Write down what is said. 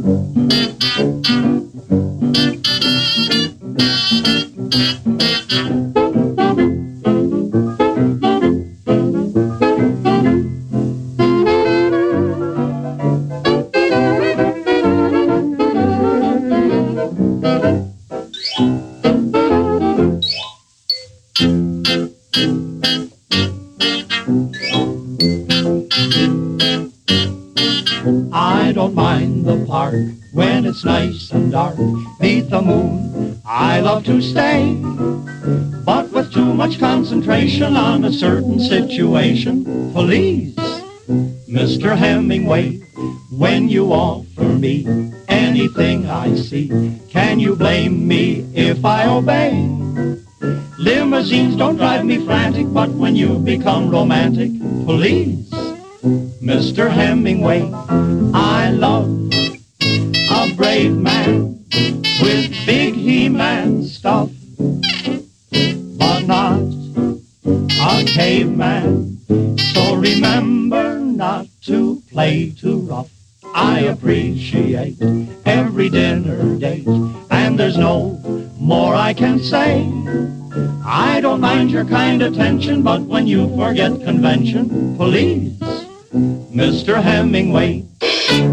I don't mind the park when it's nice and dark. Beneath the moon, I love to stay. But with too much concentration on a certain situation, please, Mr. Hemingway, when you offer me anything I see, can you blame me if I obey? Limousines don't drive me frantic, but when you become romantic, please, Mr. Hemingway, I love a brave man with big He-Man stuff, but not a caveman. So remember not to play too rough. I appreciate every dinner date, and there's no more I can say. I don't mind your kind attention, but when you forget convention, please, Mr. Hemingway,